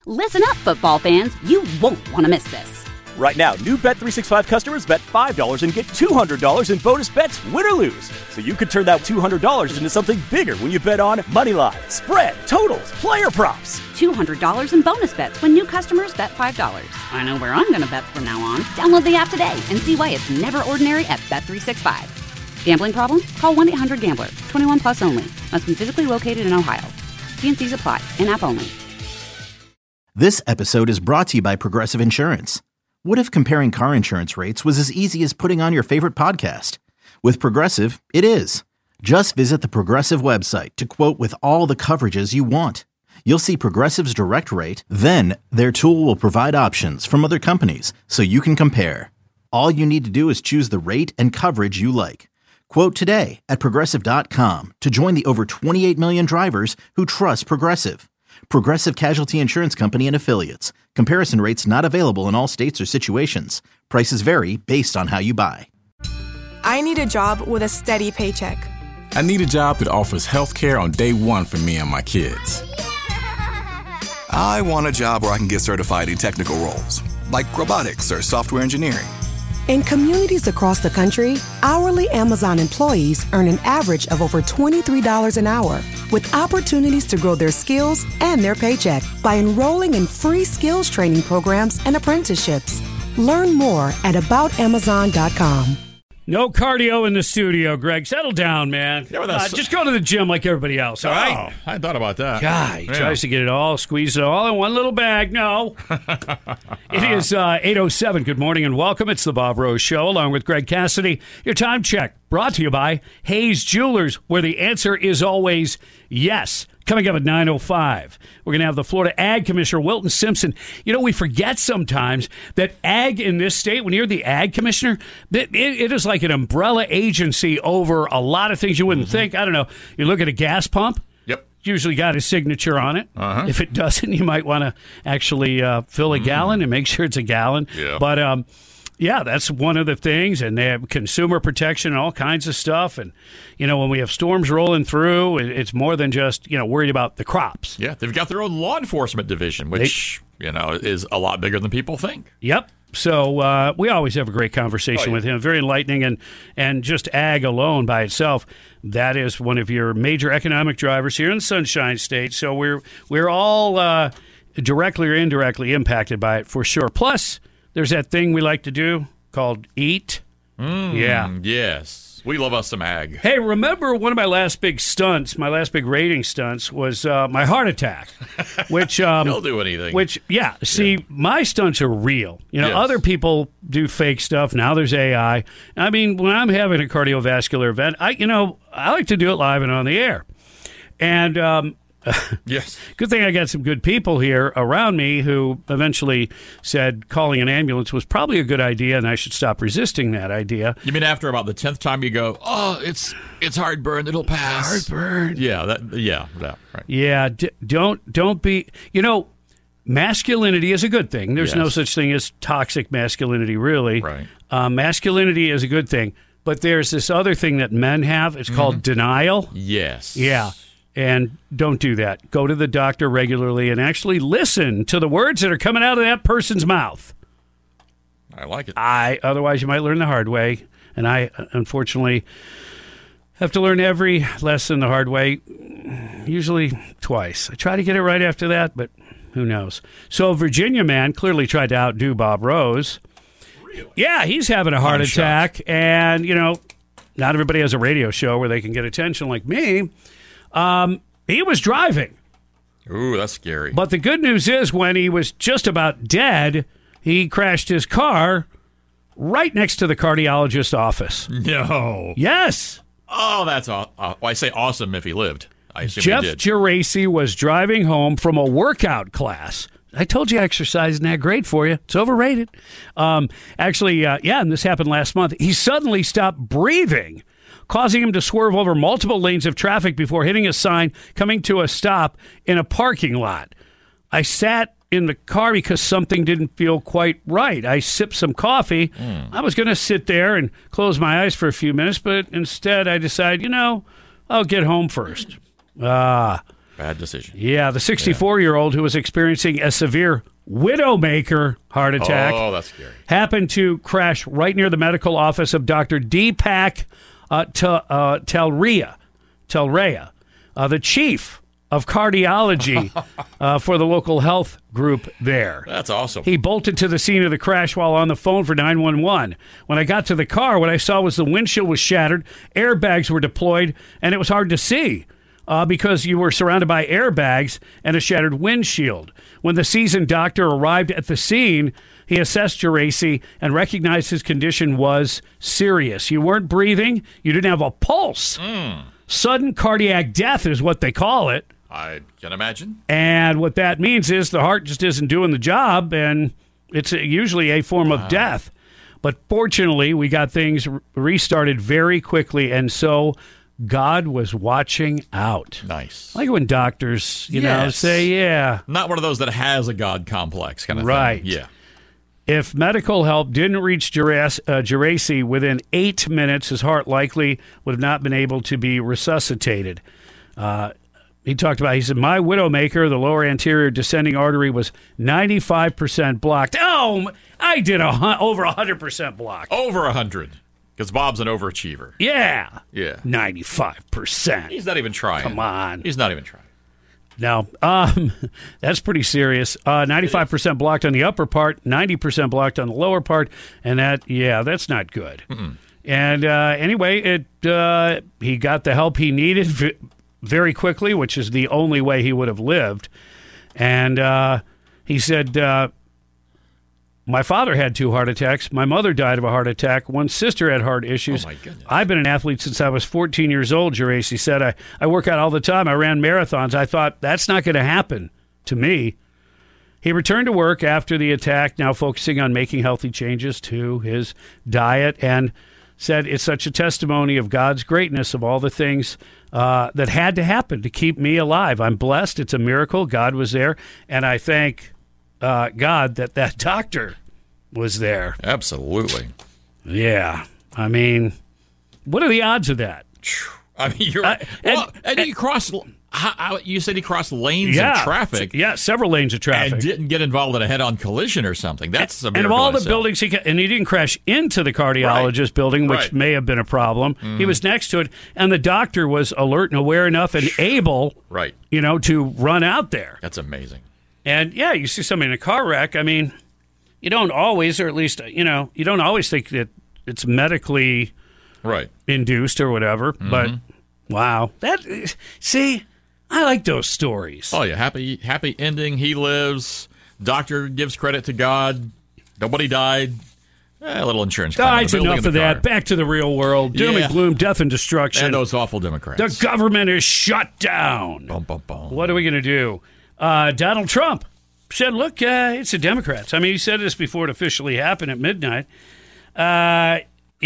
Listen up, football fans. You won't want to miss this. Right now, new Bet365 customers bet $5 and get $200 in bonus bets, win or lose. So you could turn that $200 into something bigger when you bet on money line, spread, totals, player props. $200 in bonus bets when new customers bet $5. I know where I'm going to bet from now on. Download the app today and see why it's never ordinary at Bet365. Gambling problem? Call 1-800-GAMBLER. 21 plus only. Must be physically located in Ohio. T&Cs apply. In-app only. This episode is brought to you by Progressive Insurance. What if comparing car insurance rates was as easy as putting on your favorite podcast? With Progressive, it is. Just visit the Progressive website to quote with all the coverages you want. You'll see Progressive's direct rate, then their tool will provide options from other companies so you can compare. All you need to do is choose the rate and coverage you like. Quote today at Progressive.com to join the over 28 million drivers who trust Progressive. Progressive Casualty Insurance Company and Affiliates. Comparison rates not available in all states or situations. Prices vary based on how you buy. I need a job with a steady paycheck. I need a job that offers health care on day one for me and my kids. I want a job where I can get certified in technical roles, like robotics or software engineering. In communities across the country, hourly Amazon employees earn an average of over $23 an hour, with opportunities to grow their skills and their paycheck by enrolling in free skills training programs and apprenticeships. Learn more at aboutamazon.com. No cardio in the studio, Greg. Settle down, man. Yeah, just go to the gym like everybody else, all right? Oh, I thought about that. God, he tries to get it all, squeeze it all in one little bag. No. It is 8:07. Good morning and welcome. It's the Bob Rose Show along with Greg Cassidy. Your time check brought to you by Hayes Jewelers, where the answer is always yes. Coming up at 9:05, we're going to have the Florida Ag Commissioner, Wilton Simpson. You know, we forget sometimes that ag in this state, when you're the Ag Commissioner, it is like an umbrella agency over a lot of things you wouldn't think. I don't know. You look at a gas pump. Yep. Usually got his signature on it. Uh-huh. If it doesn't, you might want to actually fill a gallon and make sure it's a gallon. Yeah. But, yeah, that's one of the things, and they have consumer protection and all kinds of stuff. And, you know, when we have storms rolling through, it's more than just, worried about the crops. Yeah, they've got their own law enforcement division, which, is a lot bigger than people think. Yep. So we always have a great conversation with him. Very enlightening, and just ag alone by itself, that is one of your major economic drivers here in the Sunshine State. So we're all directly or indirectly impacted by it for sure. Plus, there's that thing we like to do called eat. Yeah. Yes. We love us some ag. Hey, remember one of my last big stunts, my last big rating stunts was my heart attack, which He'll do anything. My stunts are real. Yes. Other people do fake stuff. Now there's AI. I mean, when I'm having a cardiovascular event, I like to do it live and on the air. And yes. Good thing I got some good people here around me who eventually said calling an ambulance was probably a good idea, and I should stop resisting that idea. You mean after about the 10th time you go, oh, it's heartburn, it'll pass. Heartburn. Yeah, right. Yeah, don't be. Masculinity is a good thing. There's no such thing as toxic masculinity, really. Right. Masculinity is a good thing, but there's this other thing that men have. It's called denial. Yes. Yeah. And don't do that. Go to the doctor regularly and actually listen to the words that are coming out of that person's mouth. I like it. Otherwise, you might learn the hard way. And I, unfortunately, have to learn every lesson the hard way, usually twice. I try to get it right after that, but who knows? So, Virginia man clearly tried to outdo Bob Rose. Really? Yeah, he's having a heart attack. Shocked. And, not everybody has a radio show where they can get attention like me. He was driving. Ooh, that's scary. But the good news is when he was just about dead, he crashed his car right next to the cardiologist's office. No. Yes. Oh, that's I say awesome if he lived. I assume Jeff he did. Geraci was driving home from a workout class. I told you exercise isn't that great for you. It's overrated. And this happened last month. He suddenly stopped breathing, causing him to swerve over multiple lanes of traffic before hitting a sign coming to a stop in a parking lot. I sat in the car because something didn't feel quite right. I sipped some coffee. I was going to sit there and close my eyes for a few minutes, but instead I decided, I'll get home first. Bad decision. Yeah, the 64-year-old who was experiencing a severe widowmaker heart attack. Oh, that's scary. Happened to crash right near the medical office of Dr. Deepak Talreya, the chief of cardiology for the local health group there. That's awesome. He bolted to the scene of the crash while on the phone for 911. When I got to the car, what I saw was the windshield was shattered, airbags were deployed, and it was hard to see because you were surrounded by airbags and a shattered windshield. When the seasoned doctor arrived at the scene, he assessed Geraci and recognized his condition was serious. You weren't breathing. You didn't have a pulse. Sudden cardiac death is what they call it. I can imagine. And what that means is the heart just isn't doing the job, and it's usually a form of death. But fortunately, we got things restarted very quickly, and so God was watching out. Nice. I like when doctors, say, yeah. Not one of those that has a God complex kind of right. thing. Yeah. If medical help didn't reach Geraci within 8 minutes, his heart likely would have not been able to be resuscitated. He said, my widowmaker, the lower anterior descending artery, was 95% blocked. Oh, I did over 100% blocked. Over 100. Because Bob's an overachiever. Yeah. Yeah. 95%. He's not even trying. Come on. He's not even trying. No, that's pretty serious. 95% blocked on the upper part, 90% blocked on the lower part, and that's not good. Mm-mm. And anyway, he got the help he needed very quickly, which is the only way he would have lived. And he said, my father had 2 heart attacks. My mother died of a heart attack. One sister had heart issues. Oh, my goodness. I've been an athlete since I was 14 years old, Geraci said. I work out all the time. I ran marathons. I thought, that's not going to happen to me. He returned to work after the attack, now focusing on making healthy changes to his diet, and said it's such a testimony of God's greatness of all the things that had to happen to keep me alive. I'm blessed. It's a miracle. God was there, and I thank God that doctor was there. Absolutely. Yeah. I mean, what are the odds of that? I mean, you're and you crossed. You said he crossed lanes of traffic. Yeah, several lanes of traffic. And didn't get involved in a head-on collision or something. That's a miracle. And of all the buildings, and he didn't crash into the cardiologist building, which may have been a problem. Mm-hmm. He was next to it, and the doctor was alert and aware enough and able, to run out there. That's amazing. And, you see somebody in a car wreck, I mean, you don't always, or at least, you don't always think that it's medically induced or whatever. Mm-hmm. But, wow. I like those stories. Oh, yeah. Happy ending. He lives. Doctor gives credit to God. Nobody died. A little insurance claim. Dies enough of that. Back to the real world. Doom and gloom, death and destruction. And those awful Democrats. The government is shut down. Bum, bum, bum. What are we going to do? Donald Trump said, look, it's the Democrats. I mean, he said this before it officially happened at midnight. And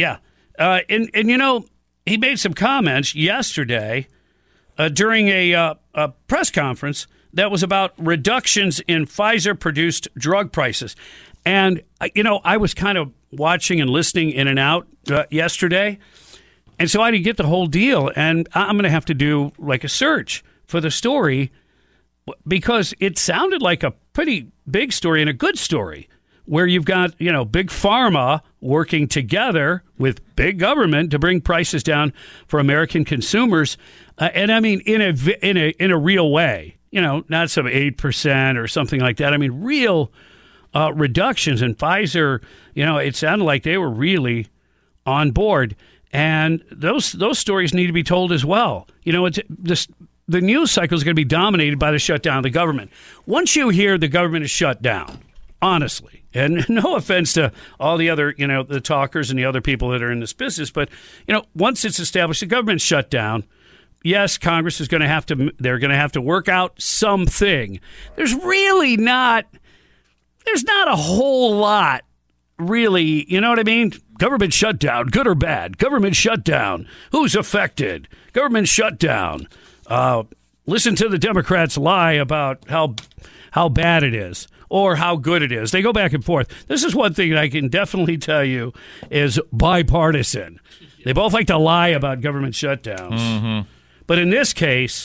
he made some comments yesterday during a press conference that was about reductions in Pfizer-produced drug prices. And, I was kind of watching and listening in and out yesterday, and so I didn't get the whole deal. And I'm going to have to do like a search for the story because it sounded like a pretty big story and a good story where you've got, big pharma working together with big government to bring prices down for American consumers. And I mean, in a real way, not some 8% or something like that. I mean, real reductions. And Pfizer, it sounded like they were really on board. And those stories need to be told as well. The news cycle is going to be dominated by the shutdown of the government. Once you hear the government is shut down, honestly, and no offense to all the other, the talkers and the other people that are in this business, but, once it's established the government's shut down, yes, Congress is going to have to work out something. There's not a whole lot, really, you know what I mean? Government shutdown, good or bad? Government shutdown, who's affected? Government shutdown. Listen to the Democrats lie about how bad it is or how good it is. They go back and forth. This is one thing that I can definitely tell you is bipartisan. They both like to lie about government shutdowns. Mm-hmm. But in this case,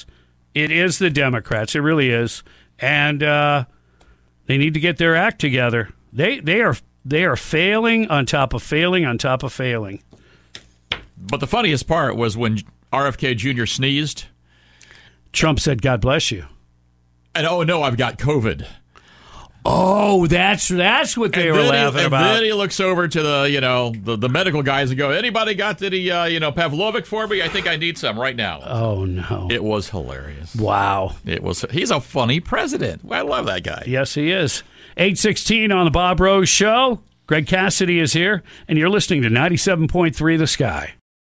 It is the Democrats. It really is. And they need to get their act together. They are failing on top of failing on top of failing. But the funniest part was when RFK Jr. sneezed. Trump said, "God bless you." And oh no, I've got COVID. Oh, that's what they were laughing about. And then he looks over to the medical guys and go, "Anybody got any Pavlovic for me? I think I need some right now." Oh no! It was hilarious. Wow! He's a funny president. I love that guy. Yes, he is. 8:16 on the Bob Rose Show. Greg Cassidy is here, and you're listening to 97.3 The Sky.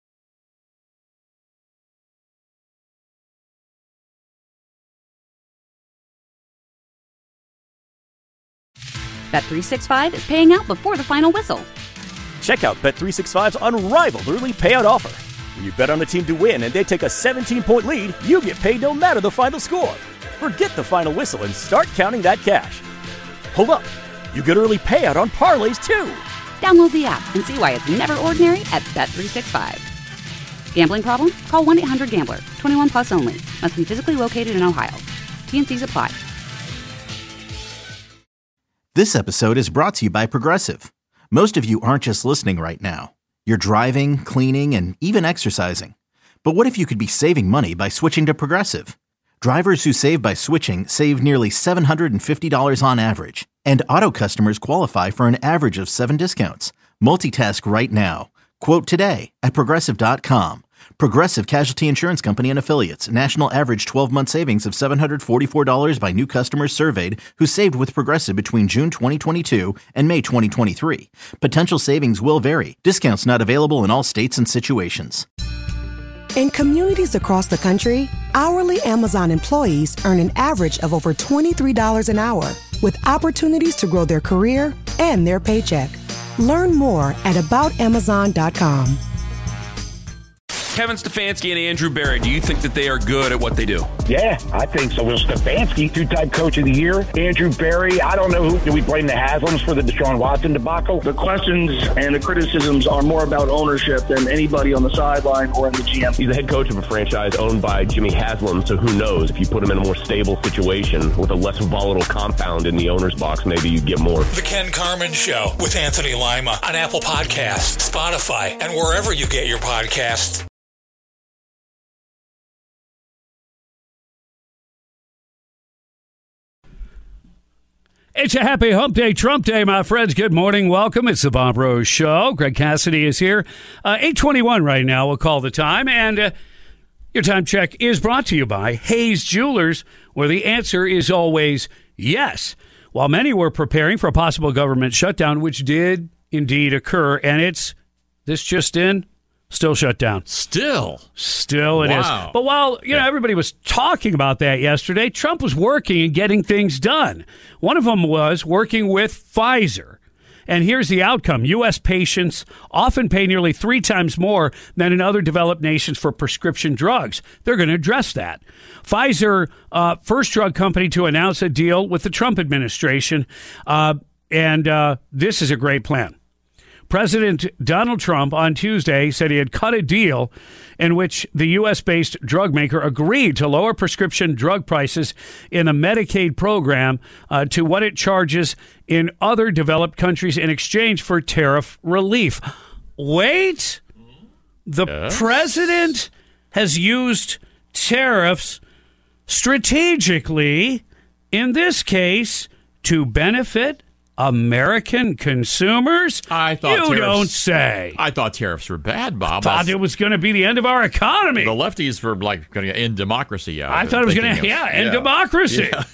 Bet365 is paying out before the final whistle. Check out Bet365's unrivaled early payout offer. When you bet on a team to win and they take a 17-point lead, you get paid no matter the final score. Forget the final whistle and start counting that cash. Hold up. You get early payout on parlays, too. Download the app and see why it's never ordinary at Bet365. Gambling problem? Call 1-800-GAMBLER. 21 plus only. Must be physically located in Ohio. T&Cs apply. This episode is brought to you by Progressive. Most of you aren't just listening right now. You're driving, cleaning, and even exercising. But what if you could be saving money by switching to Progressive? Drivers who save by switching save nearly $750 on average. And auto customers qualify for an average of 7 discounts. Multitask right now. Quote today at Progressive.com. Progressive Casualty Insurance Company and Affiliates. National average 12-month savings of $744 by new customers surveyed who saved with Progressive between June 2022 and May 2023. Potential savings will vary. Discounts not available in all states and situations. In communities across the country, hourly Amazon employees earn an average of over $23 an hour, with opportunities to grow their career and their paycheck. Learn more at aboutamazon.com. Kevin Stefanski and Andrew Berry, do you think that they are good at what they do? Yeah, I think so. Well, Stefanski, two-time coach of the year. Andrew Berry, I don't know who. Do we blame the Haslams for the Deshaun Watson debacle? The questions and the criticisms are more about ownership than anybody on the sideline or in the GM. He's the head coach of a franchise owned by Jimmy Haslam, so who knows? If you put him in a more stable situation with a less volatile compound in the owner's box, maybe you'd get more. The Ken Carman Show with Anthony Lima on Apple Podcasts, Spotify, and wherever you get your podcasts. It's a happy hump day, Trump day, my friends. Good morning. Welcome. It's the Bob Rose Show. Greg Cassidy is here. 8:21 right now. We'll call the time. And your time check is brought to you by Hayes Jewelers, where the answer is always yes. While many were preparing for a possible government shutdown, which did indeed occur, and it's this just in, still shut down. Still it is. But while everybody was talking about that yesterday, Trump was working and getting things done. One of them was working with Pfizer. And here's the outcome. U.S. patients often pay nearly 3 times more than in other developed nations for prescription drugs. They're going to address that. Pfizer, first drug company to announce a deal with the Trump administration. And this is a great plan. President Donald Trump on Tuesday said he had cut a deal in which the U.S.-based drug maker agreed to lower prescription drug prices in a Medicaid program to what it charges in other developed countries in exchange for tariff relief. Wait, the president has used tariffs strategically, in this case, to benefit American consumers? I thought you don't say. I thought tariffs were bad, Bob. I thought it was going to be the end of our economy. The lefties were going to end democracy. I thought it was going to end democracy. Yeah.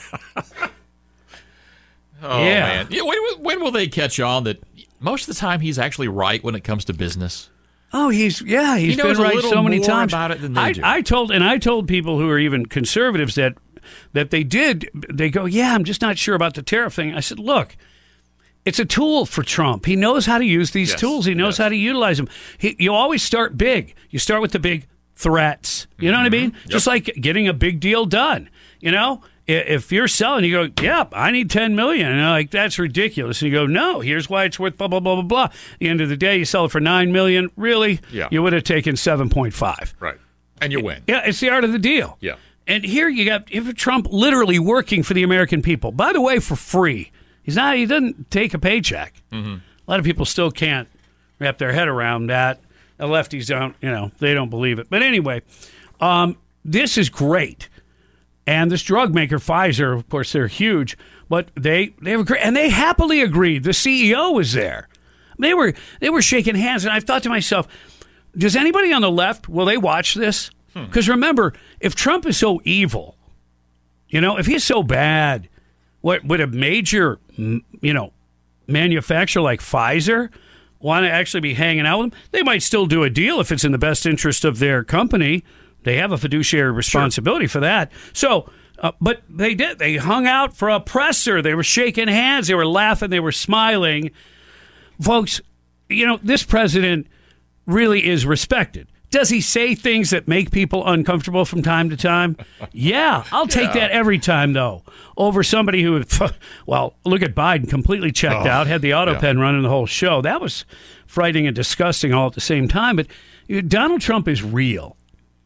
Man. When will they catch on that most of the time he's actually right when it comes to business? Oh, he's been right so many times about it than they do. I told people who are even conservatives that they go, I'm just not sure about the tariff thing. I said, look, it's a tool for Trump. He knows how to use these tools. He knows how to utilize them. You always start big. You start with the big threats. You know what I mean? Yep. Just like getting a big deal done. If you're selling, you go, I need $10 million. And like, that's ridiculous. And you go, no, here's why it's worth blah, blah, blah, blah, blah. At the end of the day, you sell it for $9 million. Really? Yeah. You would have taken 7.5. Right. And you win. Yeah, it's the art of the deal. Yeah. And here you got Trump literally working for the American people. By the way, for free. He doesn't take a paycheck. Mm-hmm. A lot of people still can't wrap their head around that. The lefties don't, they don't believe it. But anyway, this is great. And this drug maker, Pfizer, of course, they're huge, but they were great. And they happily agreed. The CEO was there. They were shaking hands, and I thought to myself, does anybody on the left, will they watch this? Because remember, if Trump is so evil, if he's so bad, what would a major, manufacturer like Pfizer want to actually be hanging out with him? They might still do a deal if it's in the best interest of their company. They have a fiduciary responsibility for that. So, but they did. They hung out for a presser. They were shaking hands. They were laughing. They were smiling. Folks, this president really is respected. Does he say things that make people uncomfortable from time to time? Yeah, I'll take that every time, though, over somebody who, look at Biden, completely checked out, had the auto pen running the whole show. That was frightening and disgusting all at the same time. But Donald Trump is real.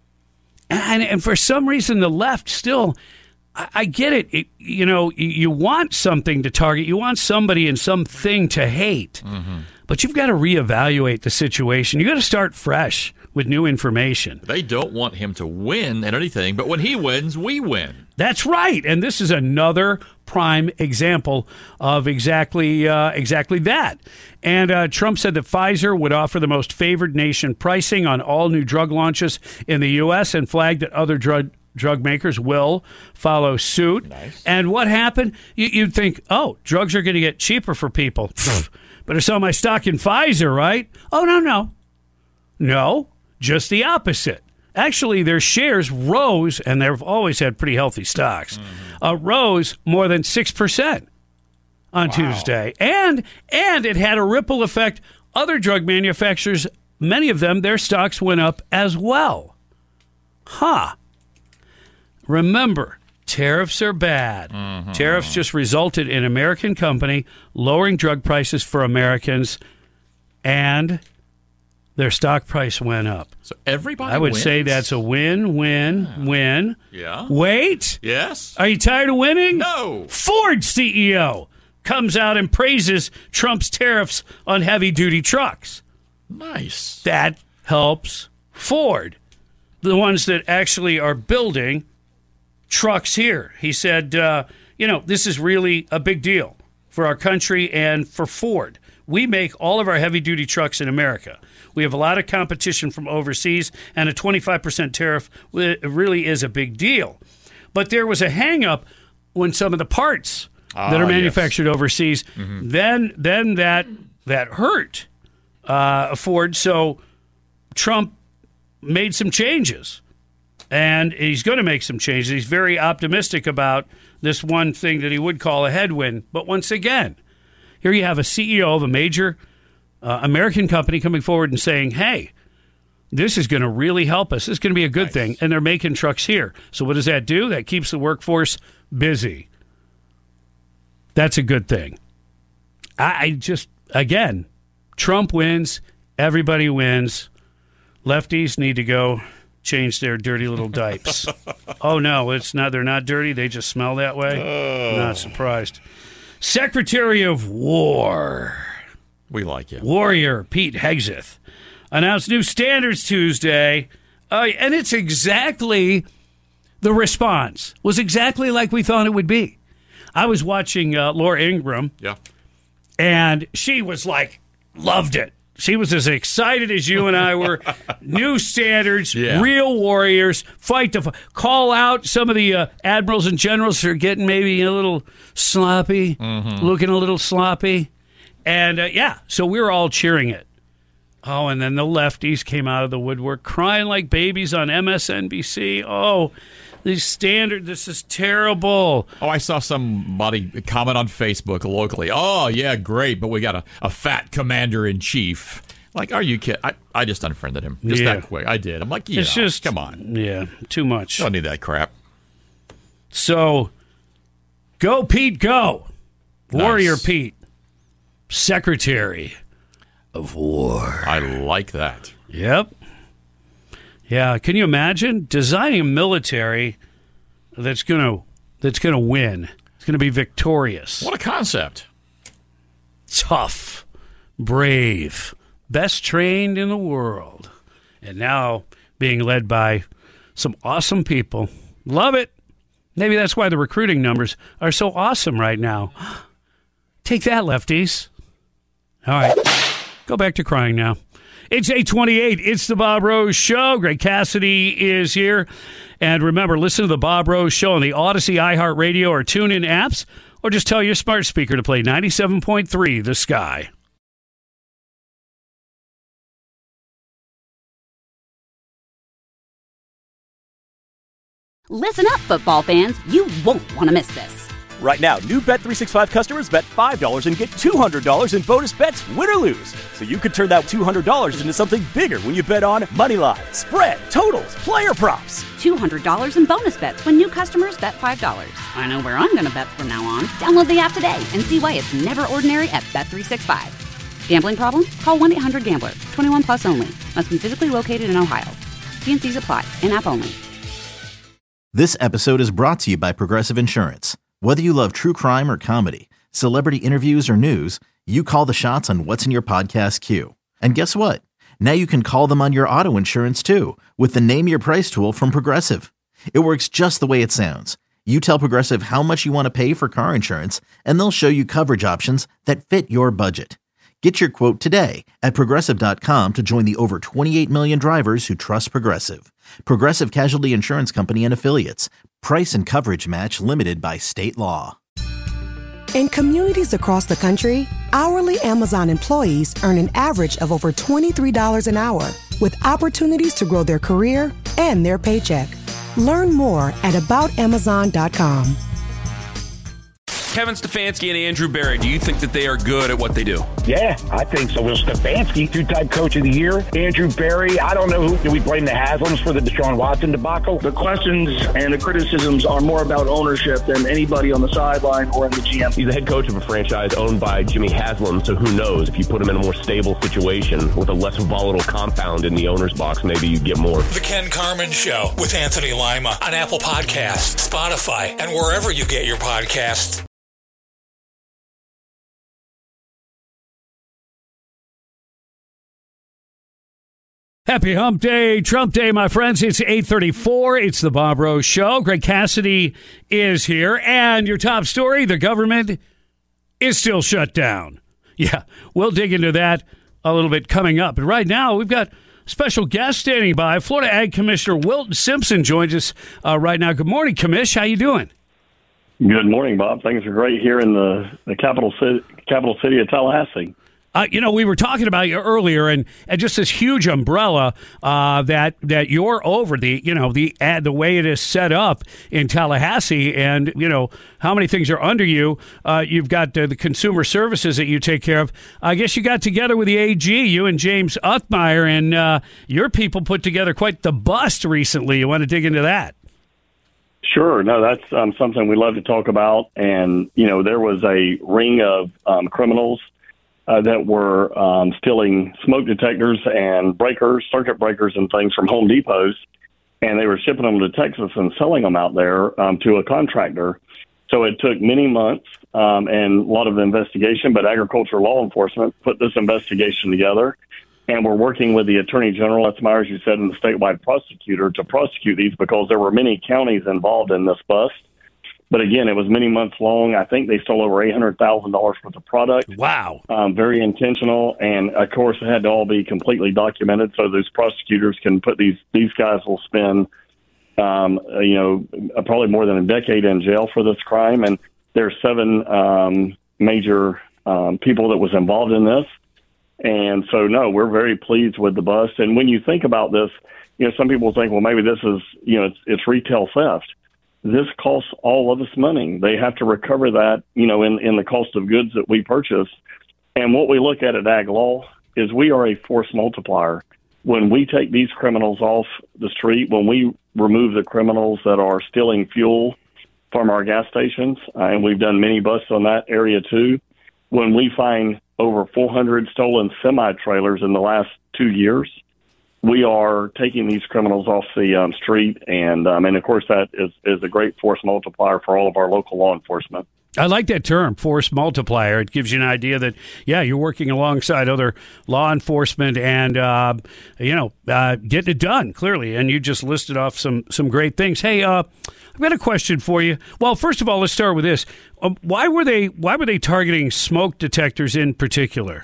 And for some reason, the left still, I get it. You want something to target. You want somebody and something to hate. Mm-hmm. But you've got to reevaluate the situation. You got to start fresh with new information. They don't want him to win at anything, but when he wins, we win. That's right. And this is another prime example of exactly that. And Trump said that Pfizer would offer the most favored nation pricing on all new drug launches in the U.S. and flagged that other drug makers will follow suit. Nice. And what happened? You'd think, drugs are going to get cheaper for people. Better sell my stock in Pfizer, right? Oh, no. No, just the opposite. Actually, their shares rose, and they've always had pretty healthy stocks, rose more than 6% on Tuesday. And it had a ripple effect. Other drug manufacturers, many of them, their stocks went up as well. Remember, tariffs are bad. Mm-hmm. Tariffs just resulted in an American company lowering drug prices for Americans, and their stock price went up. So everybody I would wins? say that's a win. Yeah. Wait. Yes. Are you tired of winning? No. Ford CEO comes out and praises Trump's tariffs on heavy-duty trucks. Nice. That helps Ford, the ones that actually are building trucks here. He said, this is really a big deal for our country and for Ford. We make all of our heavy-duty trucks in America. We have a lot of competition from overseas, and a 25% tariff really is a big deal. But there was a hang-up when some of the parts that are manufactured overseas, then that hurt Ford. So Trump made some changes, and he's going to make some changes. He's very optimistic about this one thing that he would call a headwind. But once again, here you have a CEO of a major American company coming forward and saying, hey, this is going to really help us. This is going to be a good thing. And they're making trucks here. So what does that do? That keeps the workforce busy. That's a good thing. Again, Trump wins. Everybody wins. Lefties need to go change their dirty little diapers. Oh, no, it's not. They're not dirty. They just smell that way. Not surprised. Secretary of War. We like it. Warrior Pete Hegseth announced new standards Tuesday, and it's exactly the response. Was exactly like we thought it would be. I was watching Laura Ingraham, and she was loved it. She was as excited as you and I were. New standards, real warriors, call out some of the admirals and generals who are getting maybe a little sloppy, looking a little sloppy. And, so we were all cheering it. Oh, and then the lefties came out of the woodwork crying like babies on MSNBC. Oh, this is terrible. Oh, I saw somebody comment on Facebook locally. Oh, yeah, great, but we got a fat commander-in-chief. Like, are you kidding? I just unfriended him. Just that quick. I did. I'm like, it's just, come on. Yeah, too much. Don't need that crap. So, go, Pete, go. Nice. Warrior Pete. Secretary of War. I like that. Yep. Yeah, can you imagine designing a military that's gonna win. It's gonna be victorious. What a concept! Tough, brave, best trained in the world, and now being led by some awesome people. Love it. Maybe that's why the recruiting numbers are so awesome right now. Take that, lefties. All right, go back to crying now. It's 8:28. It's the Bob Rose Show. Greg Cassidy is here. And remember, listen to the Bob Rose Show on the Odyssey, iHeartRadio, or TuneIn apps, or just tell your smart speaker to play 97.3 The Sky. Listen up, football fans. You won't want to miss this. Right now, new Bet365 customers bet $5 and get $200 in bonus bets, win or lose. So you could turn that $200 into something bigger when you bet on money line, spread, totals, player props. $200 in bonus bets when new customers bet $5. I know where I'm going to bet from now on. Download the app today and see why it's never ordinary at Bet365. Gambling problem? Call 1-800-GAMBLER. 21 plus only. Must be physically located in Ohio. T&Cs apply. In-app only. This episode is brought to you by Progressive Insurance. Whether you love true crime or comedy, celebrity interviews or news, you call the shots on what's in your podcast queue. And guess what? Now you can call them on your auto insurance too with the Name Your Price tool from Progressive. It works just the way it sounds. You tell Progressive how much you want to pay for car insurance, and they'll show you coverage options that fit your budget. Get your quote today at Progressive.com to join the over 28 million drivers who trust Progressive. Progressive Casualty Insurance Company and Affiliates. Price and coverage match limited by state law. In communities across the country, hourly Amazon employees earn an average of over $23 an hour, with opportunities to grow their career and their paycheck. Learn more at aboutamazon.com. Kevin Stefanski and Andrew Berry, do you think that they are good at what they do? Yeah, I think so. Will Stefanski, two-time coach of the year. Andrew Berry, I don't know who. Do we blame the Haslams for the Deshaun Watson debacle? The questions and the criticisms are more about ownership than anybody on the sideline or in the GM. He's the head coach of a franchise owned by Jimmy Haslam, so who knows? If you put him in a more stable situation with a less volatile compound in the owner's box, maybe you get more. The Ken Carman Show with Anthony Lima on Apple Podcasts, Spotify, and wherever you get your podcasts. Happy Hump Day, Trump Day, my friends. It's 8:34. It's the Bob Rose Show. Greg Cassidy is here. And your top story, the government is still shut down. Yeah, we'll dig into that a little bit coming up. But right now, we've got a special guest standing by. Florida Ag Commissioner Wilton Simpson joins us right now. Good morning, Commish. How you doing? Good morning, Bob. Things are great here in the capital city of Tallahassee. We were talking about you earlier, and just this huge umbrella that you're over, the way it is set up in Tallahassee, and how many things are under you. You've got the consumer services that you take care of. I guess you got together with the AG, you and James Uthmeyer, and your people put together quite the bust recently. You want to dig into that? Sure. No, that's something we love to talk about. And there was a ring of criminals that were stealing smoke detectors and breakers, circuit breakers and things from Home Depots, and they were shipping them to Texas and selling them out there to a contractor. So it took many months and a lot of investigation, but agricultural law enforcement put this investigation together, and we're working with the Attorney General, as you said, and the statewide prosecutor to prosecute these because there were many counties involved in this bust. But again, it was many months long. I think they stole over $800,000 worth of product. Wow. Very intentional. And, of course, it had to all be completely documented so those prosecutors can put these guys will spend, probably more than a decade in jail for this crime. And there's 7 major people that was involved in this. And so, no, we're very pleased with the bust. And when you think about this, some people think, well, maybe this is, it's retail theft. This costs all of us money. They have to recover that, in the cost of goods that we purchase. And what we look at Ag Law is we are a force multiplier. When we take these criminals off the street, when we remove the criminals that are stealing fuel from our gas stations, and we've done many busts on that area too, when we find over 400 stolen semi-trailers in the last 2 years, we are taking these criminals off the street, and of course that is a great force multiplier for all of our local law enforcement. I like that term, force multiplier. It gives you an idea that, you're working alongside other law enforcement and, getting it done, clearly. And you just listed off some great things. Hey, I've got a question for you. Well, first of all, let's start with this. Why were they targeting smoke detectors in particular?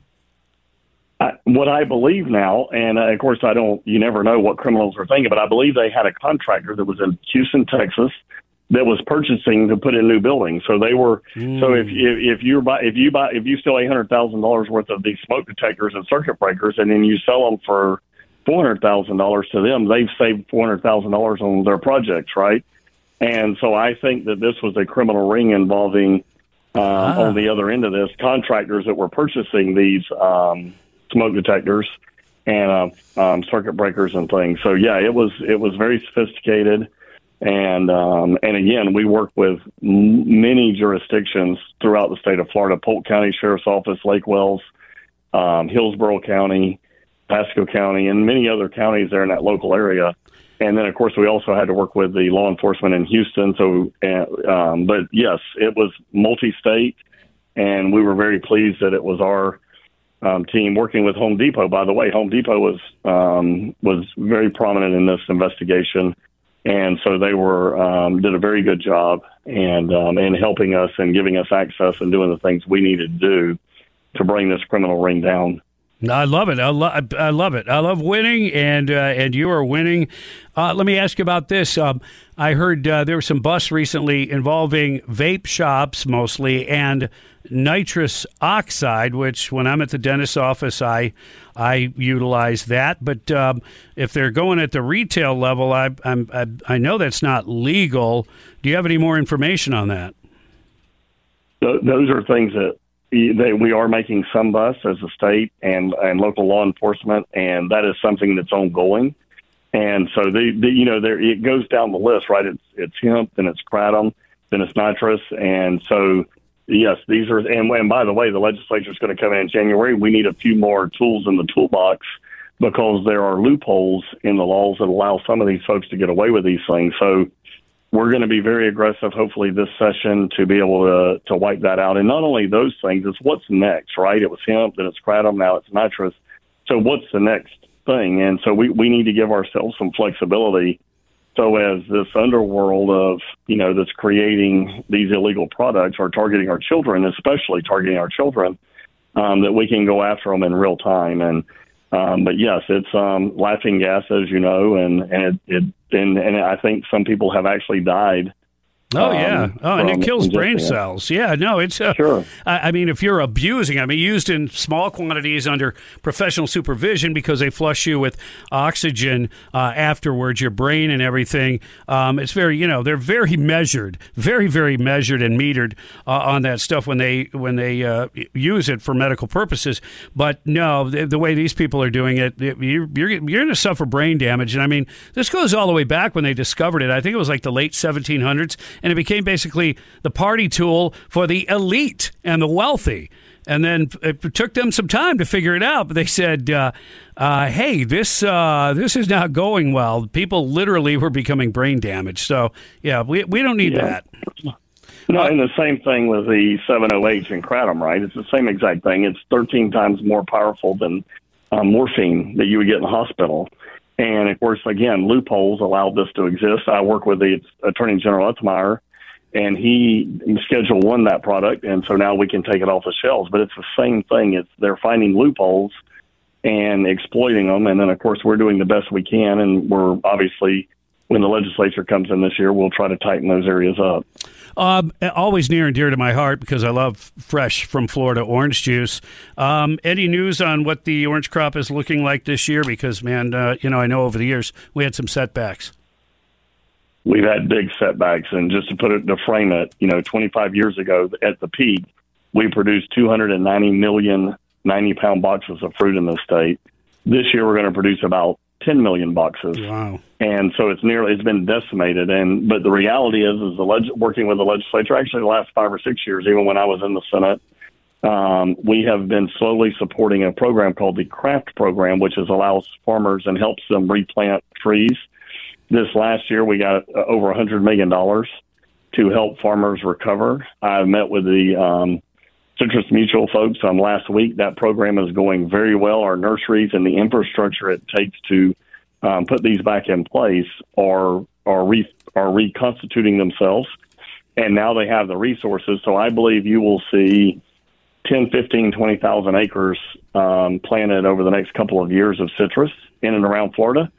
What I believe now, and of course you never know what criminals are thinking, but I believe they had a contractor that was in Houston, Texas, that was purchasing to put in new buildings. So they were. So if you steal $800,000 worth of these smoke detectors and circuit breakers, and then you sell them for $400,000 to them, they've saved $400,000 on their projects, right? And so I think that this was a criminal ring involving on the other end of this contractors that were purchasing these smoke detectors and circuit breakers and things. So it was very sophisticated. And again, we work with many jurisdictions throughout the state of Florida: Polk County Sheriff's Office, Lake Wells, Hillsborough County, Pasco County, and many other counties there in that local area. And then, of course, we also had to work with the law enforcement in Houston. So, but yes, it was multi-state, and we were very pleased that it was our team working with Home Depot. By the way, Home Depot was very prominent in this investigation. And so they did a very good job and helping us and giving us access and doing the things we needed to do to bring this criminal ring down. I love it. I love it. I love winning, and you are winning. Let me ask you about this. I heard there was some busts recently involving vape shops mostly and nitrous oxide, which when I'm at the dentist's office, I utilize that. But if they're going at the retail level, I know that's not legal. Do you have any more information on that? Those are things that we are making some busts as a state and local law enforcement, and that is something that's ongoing. And so it goes down the list, right? It's hemp, then it's kratom, then it's nitrous, and so yes, these are. And by the way, the legislature is going to come in January. We need a few more tools in the toolbox because there are loopholes in the laws that allow some of these folks to get away with these things. So we're going to be very aggressive, hopefully, this session to be able to wipe that out. And not only those things, it's what's next, right? It was hemp, then it's kratom, now it's nitrous. So what's the next thing? And so we need to give ourselves some flexibility so as this underworld of, that's creating these illegal products or targeting our children, especially targeting our children, that we can go after them in real time. And but yes, it's laughing gas, as you know, and I think some people have actually died. Oh, yeah. And it kills brain cells. Yeah, no, it's... sure. I mean, if you're abusing, used in small quantities under professional supervision because they flush you with oxygen afterwards, your brain and everything. It's very, they're very measured, very, very measured and metered on that stuff when they use it for medical purposes. But no, the way these people are doing it, you're going to suffer brain damage. And this goes all the way back when they discovered it. I think it was like the late 1700s. And it became basically the party tool for the elite and the wealthy. And then it took them some time to figure it out. But they said, hey, this is not going well. People literally were becoming brain damaged. So, yeah, we don't need that. No, and the same thing with the 7-OH and kratom, right? It's the same exact thing. It's 13 times more powerful than morphine that you would get in the hospital. And, of course, again, loopholes allowed this to exist. I work with the Attorney General Utmeyer, and he Schedule 1 that product, and so now we can take it off the shelves. But it's the same thing. They're finding loopholes and exploiting them. And then, of course, we're doing the best we can, and we're obviously, when the legislature comes in this year, we'll try to tighten those areas up. Always near and dear to my heart because I love fresh from Florida orange juice. Any news on what the orange crop is looking like this year? Because, man, I know over the years we had some setbacks. We've had big setbacks, and just to frame it, 25 years ago at the peak, we produced 290 million 90-pound boxes of fruit in the state. This year, we're going to produce about 10 million boxes. Wow. And so it's been decimated. But the reality is working with the legislature, actually the last 5 or 6 years, even when I was in the Senate, we have been slowly supporting a program called the CRAFT program, which allows farmers and helps them replant trees. This last year, we got over $100 million to help farmers recover. I met with the Citrus Mutual folks last week. That program is going very well. Our nurseries and the infrastructure it takes to put these back in place are reconstituting themselves, and now they have the resources. So I believe you will see 10, 15, 20,000 acres planted over the next couple of years of citrus in and around Florida.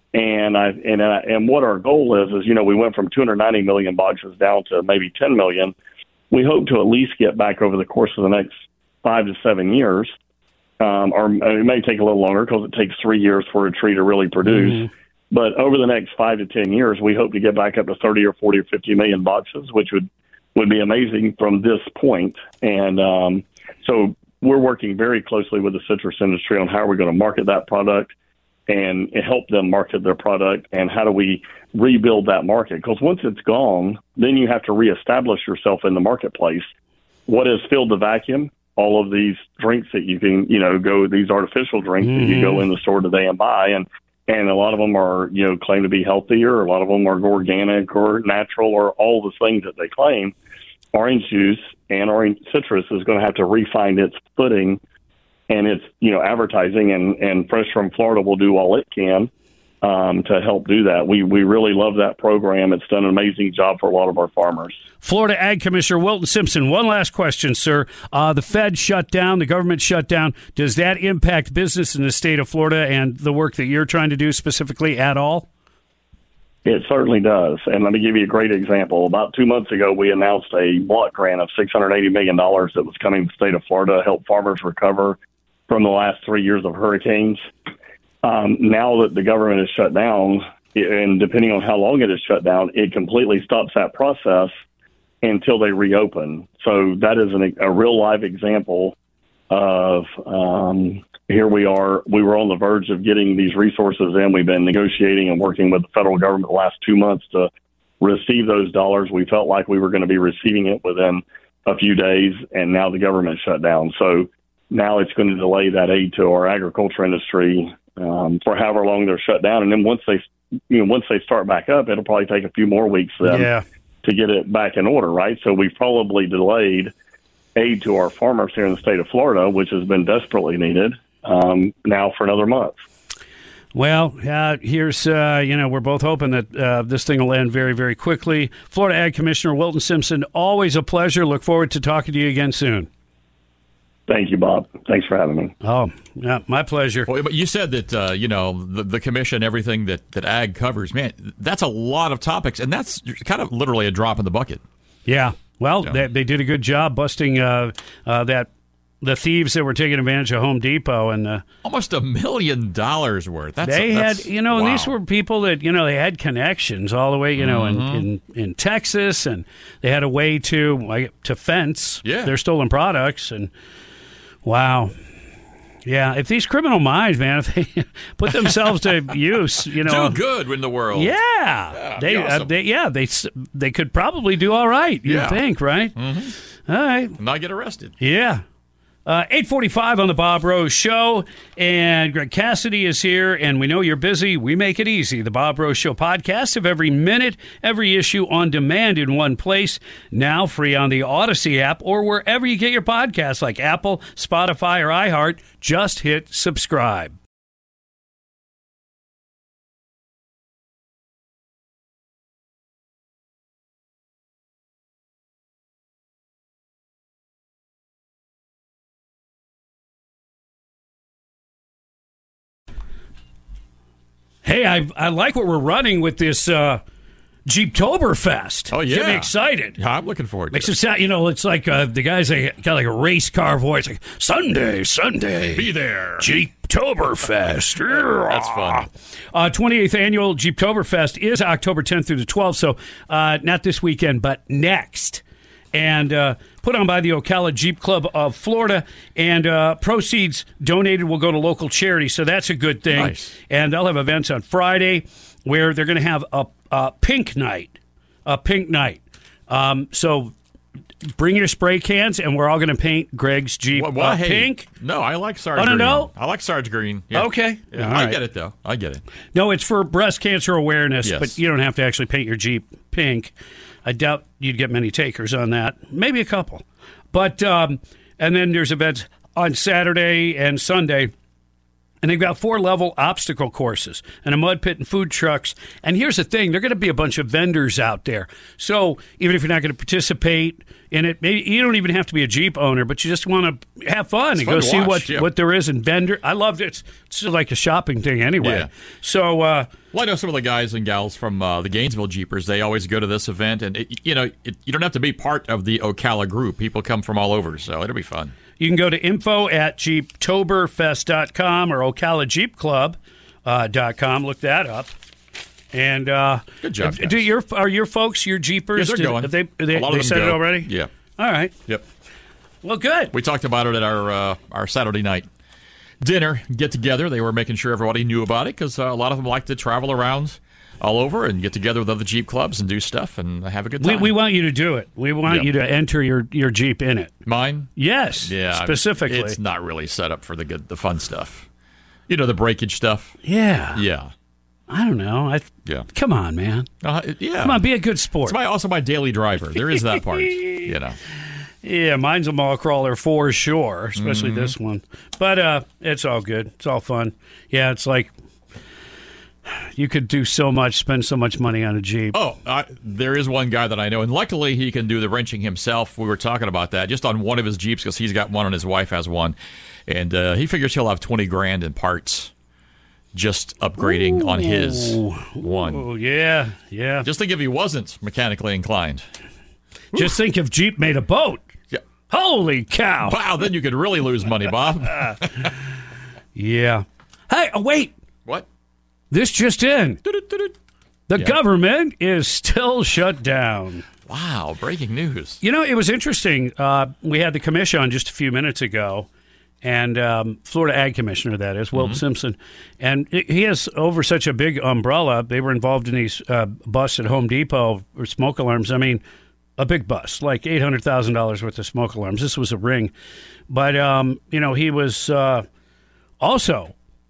And what our goal is, we went from 290 million boxes down to maybe 10 million. We hope to at least get back over the course of the next 5 to 7 years, or it may take a little longer because it takes 3 years for a tree to really produce. Mm-hmm. But over the next 5 to 10 years, we hope to get back up to 30 or 40 or 50 million boxes, which would be amazing from this point. And so we're working very closely with the citrus industry on how we're going to market that product and help them market their product, and how do we rebuild that market? Because once it's gone, then you have to reestablish yourself in the marketplace. What has filled the vacuum? All of these drinks that you can, these artificial drinks that you go in the store today and buy, and a lot of them are, claim to be healthier. A lot of them are organic or natural or all the things that they claim. Orange juice and orange citrus is going to have to refine its footing and its, advertising, and Fresh from Florida will do all it can to help do that. We really love that program. It's done an amazing job for a lot of our farmers. Florida Ag Commissioner Wilton Simpson, one last question, sir. The Fed shut down, the government shut down. Does that impact business in the state of Florida and the work that you're trying to do specifically at all? It certainly does. And let me give you a great example. About 2 months ago, we announced a block grant of $680 million that was coming to the state of Florida to help farmers recover from the last 3 years of hurricanes. Now that the government is shut down, and depending on how long it is shut down, it completely stops that process until they reopen. So that is a real live example of here we are. We were on the verge of getting these resources in. We've been negotiating and working with the federal government the last 2 months to receive those dollars. We felt like we were going to be receiving it within a few days, and now the government shut down. So now it's going to delay that aid to our agriculture industry for however long they're shut down. And then once they start back up, it'll probably take a few more weeks then to get it back in order, right? So we've probably delayed aid to our farmers here in the state of Florida, which has been desperately needed, now for another month. Well, here's, we're both hoping that this thing will end very, very quickly. Florida Ag Commissioner Wilton Simpson, always a pleasure. Look forward to talking to you again soon. Thank you, Bob. Thanks for having me. Oh, yeah, my pleasure. Well, but you said that, the commission, everything that Ag covers, man, that's a lot of topics, and that's kind of literally a drop in the bucket. Yeah. Well, they did a good job busting the thieves that were taking advantage of Home Depot. And almost $1 million worth. And these were people that, they had connections all the way, in Texas, and they had a way to fence their stolen products. And wow. Yeah, if these criminal minds, man, if they put themselves to use, do good in the world. Yeah, awesome. they could probably do all right. You'd think, right? Mm-hmm. All right, not get arrested. Yeah. 8:45 on the Bob Rose Show, and Greg Cassidy is here, and we know you're busy. We make it easy. The Bob Rose Show podcast of every minute, every issue on demand in one place, now free on the Odyssey app or wherever you get your podcasts like Apple, Spotify, or iHeart. Just hit subscribe. Hey, I like what we're running with this Jeeptoberfest. Oh, yeah. Get me excited. Yeah, I'm looking forward to it. Makes it sound, it's like the guys got like a race car voice. Like, Sunday. Be there. Jeeptoberfest. That's fun. 28th annual Jeeptoberfest is October 10th through the 12th, so not this weekend, but next. And put on by the Ocala Jeep Club of Florida, and proceeds donated will go to local charities, so that's a good thing. Nice. And they'll have events on Friday where they're going to have a pink night. So bring your spray cans, and we're all going to paint Greg's Jeep pink. No, I like Sarge Green. No? I like Sarge Green. Yeah. Okay. Yeah, I get it, though. I get it. No, it's for breast cancer awareness, Yes. but you don't have to actually paint your Jeep pink. I doubt you'd get many takers on that. Maybe a couple. But, and then there's events on Saturday and Sunday. And they've got 4-level obstacle courses and a mud pit and food trucks. And here's the thing. There are going to be a bunch of vendors out there. So even if you're not going to participate in it, maybe you don't even have to be a Jeep owner, but you just want to have fun and go see what there is in vendor. I loved it. It's just like a shopping thing anyway. Yeah. So, well, I know some of the guys and gals from the Gainesville Jeepers. They always go to this event. And, you don't have to be part of the Ocala group. People come from all over, so it'll be fun. You can go to info@jeeptoberfest.com or ocalajeepclub.com. Look that up. And good job. Are your folks, your Jeepers? Yeah, they're going. They a lot of them said go. it already? Yeah. All right. Yep. Well, good. We talked about it at our Saturday night dinner get together. They were making sure everybody knew about it because a lot of them like to travel around all over and get together with other Jeep clubs and do stuff and have a good time. We want you to do it. We want you to enter your Jeep in it. Mine? Yes. Yeah. Specifically. It's not really set up for the fun stuff. The breakage stuff. Yeah. Yeah. I don't know. Come on, man. Yeah. Come on, be a good sport. It's also my daily driver. There is that part, Yeah, mine's a mall crawler for sure, especially this one. But it's all good. It's all fun. Yeah, it's like you could do so much, spend so much money on a Jeep. Oh, there is one guy that I know, and luckily he can do the wrenching himself. We were talking about that just on one of his Jeeps because he's got one and his wife has one. And he figures he'll have $20,000 in parts just upgrading on his one. Oh, yeah. Just think if he wasn't mechanically inclined. Just think if Jeep made a boat. Yeah. Holy cow. Wow, then you could really lose money, Bob. Yeah. Hey, wait. What? This just in. The government is still shut down. Wow, breaking news. It was interesting. We had the commission on just a few minutes ago, and Florida Ag Commissioner, that is, Wilt Simpson. And he has over such a big umbrella. They were involved in these busts at Home Depot or smoke alarms. I mean, a big bust, like $800,000 worth of smoke alarms. This was a ring. But, he was also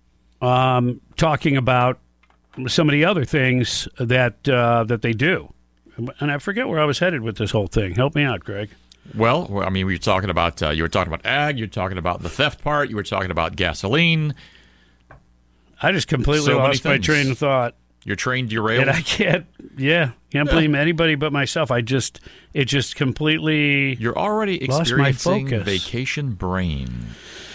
talking about some of the other things that they do. And I forget where I was headed with this whole thing. Help me out, Greg. Well, I mean, we were talking about ag, you were talking about the theft part, you were talking about gasoline. I just completely lost my train of thought. Your train derailed? And I can't blame anybody but myself. It just completely You're already experiencing vacation brain.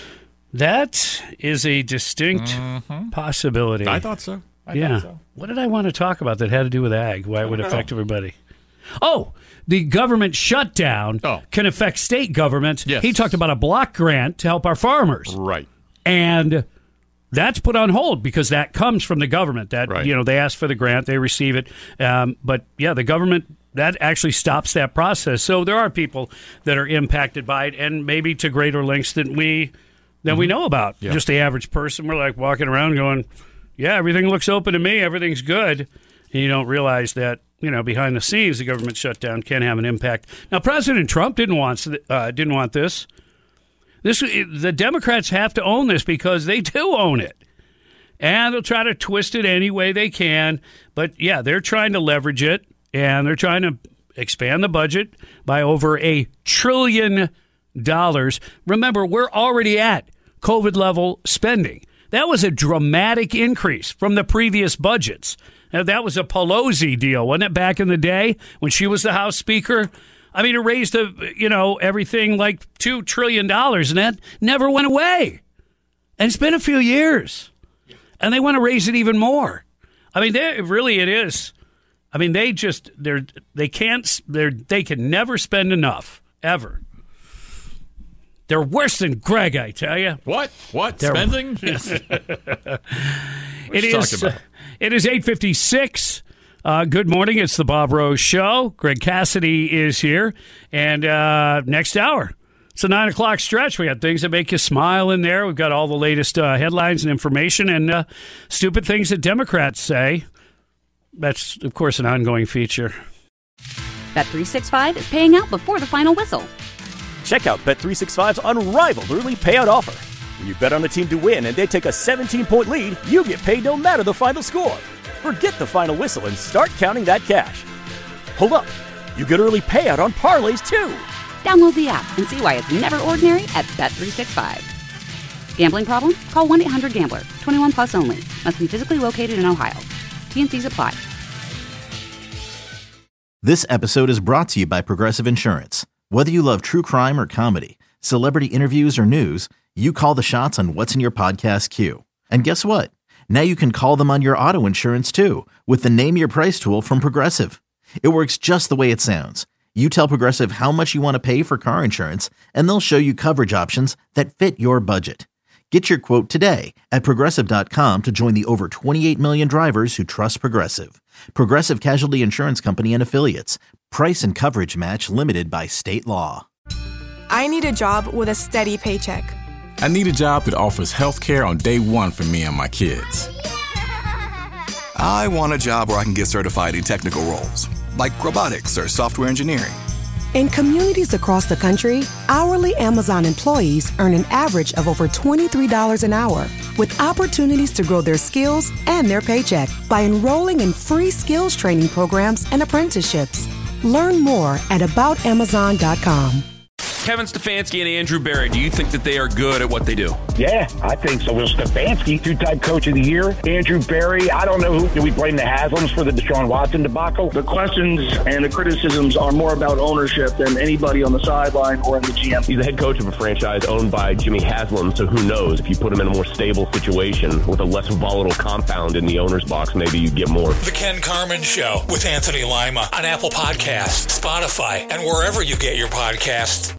That is a distinct possibility. I thought so. I thought so. What did I want to talk about that had to do with ag? Why it would affect everybody? Oh, the government shutdown can affect state governments. Yes. He talked about a block grant to help our farmers. Right. And that's put on hold because that comes from the government. That they ask for the grant, they receive it. But the government, that actually stops that process. So there are people that are impacted by it, and maybe to greater lengths than we know about. Yeah. Just the average person, we're like walking around going, yeah, everything looks open to me, everything's good. And you don't realize that, behind the scenes, the government shutdown can have an impact. Now, President Trump didn't want this. The Democrats have to own this because they do own it. And they'll try to twist it any way they can. But, they're trying to leverage it, and they're trying to expand the budget by over $1 trillion. Remember, we're already at COVID-level spending. That was a dramatic increase from the previous budgets. Now, that was a Pelosi deal, wasn't it, back in the day when she was the House Speaker? I mean, it raised everything like $2 trillion, and that never went away. And it's been a few years, and they want to raise it even more. I mean, it is. I mean, they can never spend enough ever. They're worse than Greg, I tell you. What? Spending? It is 8:56. Good morning. It's the Bob Rose Show. Greg Cassidy is here. And next hour, it's a 9 o'clock stretch. We got things that make you smile in there. We've got all the latest headlines and information and stupid things that Democrats say. That's, of course, an ongoing feature. Bet365 is paying out before the final whistle. Check out Bet365's unrivaled early payout offer. When you bet on a team to win and they take a 17-point lead, you get paid no matter the final score. Forget the final whistle and start counting that cash. Hold up. You get early payout on parlays, too. Download the app and see why it's never ordinary at Bet365. Gambling problem? Call 1-800-GAMBLER. 21 plus only. Must be physically located in Ohio. T&Cs apply. This episode is brought to you by Progressive Insurance. Whether you love true crime or comedy, celebrity interviews or news, you call the shots on what's in your podcast queue. And guess what? Now you can call them on your auto insurance too with the Name Your Price tool from Progressive. It works just the way it sounds. You tell Progressive how much you want to pay for car insurance, and they'll show you coverage options that fit your budget. Get your quote today at Progressive.com to join the over 28 million drivers who trust Progressive. Progressive Casualty Insurance Company and Affiliates. Price and coverage match limited by state law. I need a job with a steady paycheck. I need a job that offers health care on day one for me and my kids. I want a job where I can get certified in technical roles, like robotics or software engineering. In communities across the country, hourly Amazon employees earn an average of over $23 an hour, with opportunities to grow their skills and their paycheck by enrolling in free skills training programs and apprenticeships. Learn more at aboutamazon.com. Kevin Stefanski and Andrew Berry, do you think that they are good at what they do? Yeah, I think so. Will Stefanski, two-time coach of the year. Andrew Berry, I don't know who. Do we blame the Haslams for the Deshaun Watson debacle? The questions and the criticisms are more about ownership than anybody on the sideline or in the GM. He's the head coach of a franchise owned by Jimmy Haslam, so who knows? If you put him in a more stable situation with a less volatile compound in the owner's box, maybe you get more. The Ken Carman Show with Anthony Lima on Apple Podcasts, Spotify, and wherever you get your podcasts.